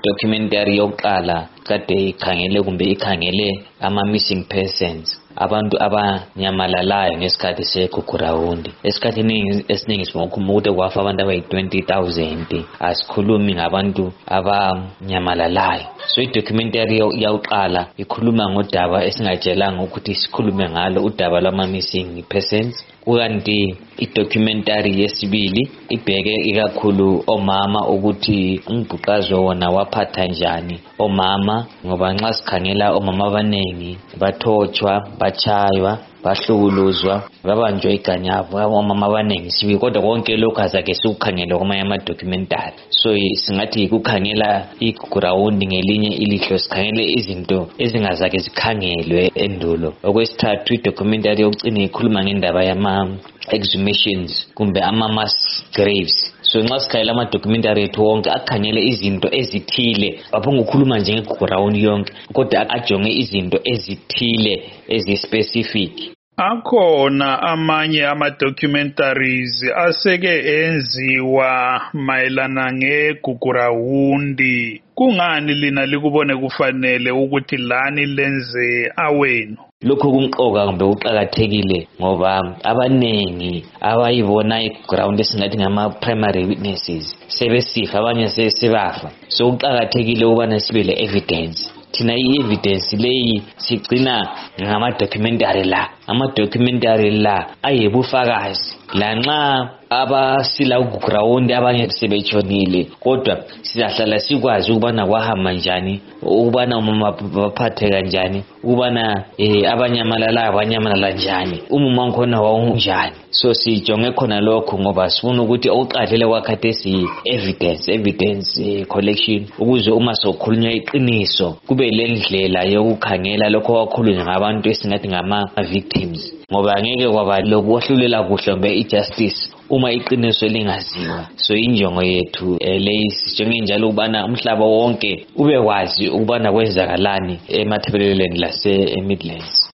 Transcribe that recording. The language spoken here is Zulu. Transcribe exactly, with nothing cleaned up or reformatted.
documentary yokuqala kade ikhangele kumbe ikhangele ama missing persons, abantu abanyamalalayo ngesikhathi segugurawundi. Esikhathini esiningi sikhuluma ukuthi kwafa abantu abayi twenty thousand, asikhulumi ngabantu abanyamalalayo. So i-documentary yokuqala ikhuluma ngodaba esingatshelanga ukuthi sikhulume ngalo, udaba lwama missing persons. Kukanti i-documentary yesibili ibheke ikakhulu omama ukuthi umbhuqazwe wona waphatha njani omama, ngoba nxa sikhangela omama abanengi bathotshwa, bachaywa, bahlukuluzwa, babanjwa iganyavu omama abanengi sibi, kodwa konke lokhu azake sikukhangela kwamanye ama-documentary. So singathi ikukhangela igrawundi ngelinye ilihlo, sikhangele izinto ezingazake zikhangelwe endulo. Okwesithathu, i-documentary yokucina ikhuluma ngendaba yama-exhumations kumbe ama-mass graves. So nxa sikhangela ama-documentary ethu wonke akhangele izinto ezithile, aphonge ukukhuluma nje ngegrawundi yonke, kodwa ajonge izinto ezithile ezi-specific. Akhona amanye ama-documentaries aseke enziwa mayelana ngegugurawundi. Kungani lina likubone kufanele ukuthi lani lenze awenu? Lokho kumqoka kumbe uqhakathekile ngoba abanengi abayibona igrawundi esingathi ngama primary witnesses sebesifa, abanye sebafa. So uqhakathekile ukubana sibe le evidence. Thina i-evidence leyi sigcina ngama-documentary la. Ama-documentary la ayebufakazi. Lanxa abasila ugrawundi abanye sebetshonile, kodwa sizahlala sikwazi ukubana kwahamba njani, ukubana umama baphathe kanjani, ukubana eh abanyamalala abanyamalala njani, umama wakhona wawunjani. So sijonge khona lokho ngoba sifuna ukuthi oqadlele kwakhathesi evidence evidence eh, collection, ukuze uma sokhulunywa iqiniso kube lendlela yokukhangela lokho kwakhulunywa ngabantu esingathi ngama victims, ngoba ngeke kwaba lokuhlulela kuhle mbe i-justice uma iqiniso lingaziwa. So injongo yethu eh, leyi sijonge njalo ukubana umhlaba wonke ube wazi ukubana kwenzakalani emathebeleleni lase Midlands.